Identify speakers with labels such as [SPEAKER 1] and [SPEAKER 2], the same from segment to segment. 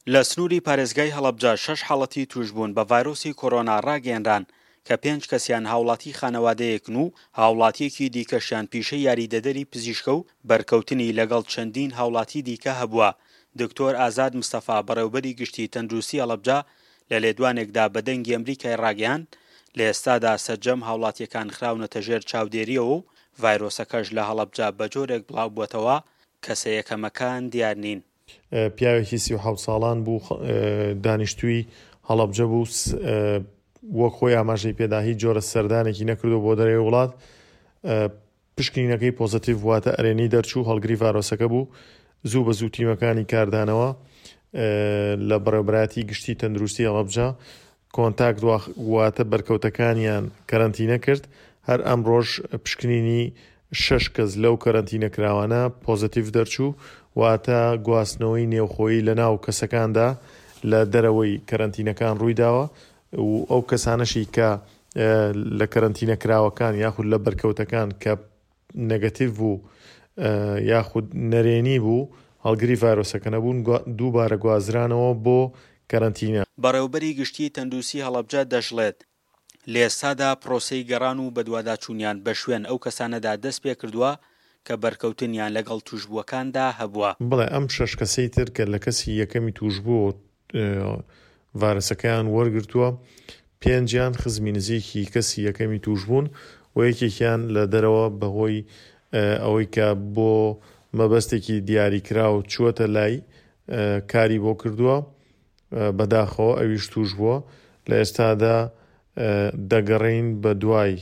[SPEAKER 1] لە سنووری پارێزگای هەڵەبجە 6 حاڵەتی توشبوون بە ڤایرۆسی کۆرۆنا ڕاگەیەنران کە 5 کەسیان هاوڵاتی خانەوادەیەکن و هاوڵاتیەکی دیکەشیان پیشەی یاریدەدەری پزیشکە و بەرکەوتنی لەگەڵ چەندین هاوڵاتی دیکە هەبووە. دکتۆر ئازاد مستەفا بەڕێوەبەری گشتی تەندروستی هەڵەبجە لە لێدوانێکدا بە دەنگی ئەمریکای ڕاگەیاند لە ئێستادا سەرجەم هاوڵاتیەکان خراونەتە ژێر چاودێریەوە و ڤایرۆسەکەش لە هەڵەبجە بە جۆرێک بڵاو بووەتەوە کەسە یەکەمەکان دیار نین.
[SPEAKER 2] پیاوێکی 37 ساڵان بوو، دانیشتووی هەڵەبجە بوو، وەک خۆی ئاماژەی پێدا هیچ جۆرە سەردانێکی نەکردو بۆ دەرەوەی وڵات. پشکنینەکەی پۆزتیڤ واتە ئەرێنی دەرچوو، هەڵگری ڤایرۆسەکە بوو. زوو بە زوو تیمەکانی کاردانەوە لە بەڕێوەبەرایەتی گشتی تەندروستی هەڵەبجە کۆنتاکت واتە بەرکەوتەکانیان کەرەنتینە کرد. هەر ئەم ڕۆژ پشکنینی 6 کەس لەو کەرەنتینە کراوانە پۆزتیڤ دەرچوو، واتە گواستنەوەی نێوخۆیی لە ناو کەسەکاندا لە دەرەوەی کەرەنتینەکان ڕوویداوە و ئەو کەسانەشی کە لە کەرەنتینە کراوەکان یاخود لە بەرکەوتەکان کە نەگەتیڤ بوو یاخود نەرێنی بوو هەڵگری ڤایرۆسەکە نەبوون، دووبارە گوازرانەوە بۆ کەرەنتینە.
[SPEAKER 1] بەڕێوەبەری گشتی تەندروستی هەڵەبجە دەژڵێت لە ئێستادا پرۆسەی گەڕان و بەدواداچوونیان بە شوێن ئەو کەسانەدا دەست پێ کردووە کە بەرکەوتنیان لەگەڵ توشبووەکاندا هەبووە.
[SPEAKER 2] بڵێ ئەم 6 کەسەی تر کە لە کەسی یەکەمی توشبوو ڤایرۆسەکەیان وەرگرتووە، 5 خزمی نزیکی کەسی یەکەمی توشبوون و یەکێکیان لە دەرەوە بەهۆی ئەوەی کە بۆ مەبەستێکی دیاریکراو چووەتە لای کاری بۆ کردووە بەداخەوە ئەویش توش بووە. لە ئێستادا دەگەڕین بە دوای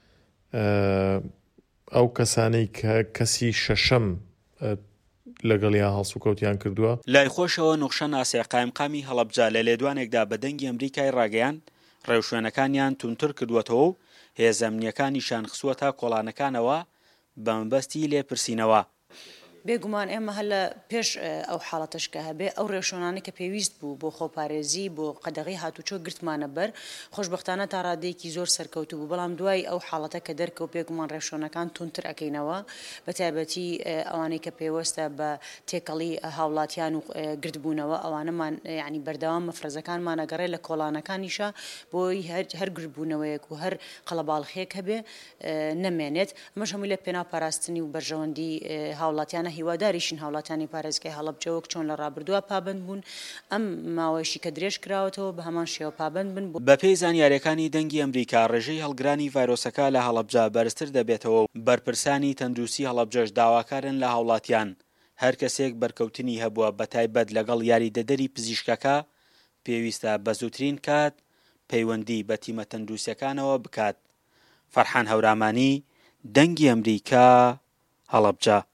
[SPEAKER 2] ئەو کەسانەی کە کەسی شەشەم لەگەڵیان هەڵسوکەوتیان کردووە.
[SPEAKER 1] لای خۆشەوە نوخشە ناسێ قایمقامی هەڵەبجە لە لێدوانێکدا بە دەنگی ئەمریکای ڕاگەیان ڕێوشوێنەکانیان تونتر کردووەتەوە و هێزە ئەمنیەکانیشان خسووەتە کۆڵانەکانەوە بە مەبەستی لێپرسینەوە.
[SPEAKER 3] بێگومان ئێمە هەر لە پێش ئەو حاڵەتەشکە هەبێ ئەو ڕێوشۆنانی کە پێویست بوو بۆ خۆپارێزی بۆ قەدەغی هاتوچۆ گرتمانە بەر، خۆشبەختانە تا ڕادەیەکی زۆر سەرکەوتو بوو، بەڵام دوای ئەو حاڵەتە کە دەرکەوت بێگومان ڕێوشۆنەکان تونتر ئەەکەینەوە، بە تایبەتی ئەوانەی کە پێوەستە بە تێکەڵی هاوڵاتیان و گرتبوونەوە ئەوانەمان یعنی بەردەوام مەفرەزەکانمان ئەگەڕێ لە کۆڵانەکانیشە بۆی هەر گرتبوونەوەیەک و هەر قەڵەباڵخێک هەبێ نەمێنێت. ئەمەش هەمووی لە پێناوپاراستنی و بەرژەوەندی هاوڵاتیانە هیواداریشین هاوڵاتیانی پارێزگای هەڵەبجەوەک چۆن لە ڕابردووە پابند بوون، ئەم ماوەیەشی کە درێژ کراوەتەوە بە هەمان شێوە پابند بن.
[SPEAKER 1] بەپێی زانیاریەکانی دەنگی ئەمریکا ڕێژەی هەڵگرانی ڤایرۆسەکە لە هەڵەبجە بەرزتر دەبێتەوە و بەرپرسانی تەندروستی هەڵەبجەش داواکارن لە هاوڵاتیان هەر کەسێک بەرکەوتنی هەبووە بەتایبەت لەگەڵ یاریدەدەری پزیشکەکە پێویستە بە زووترین کات پەیوەندی بە تیمە تەندروستیەکانەوە بکات. فەرحان هەورامانی، دەنگی ئەمریکا، هەڵەبجە.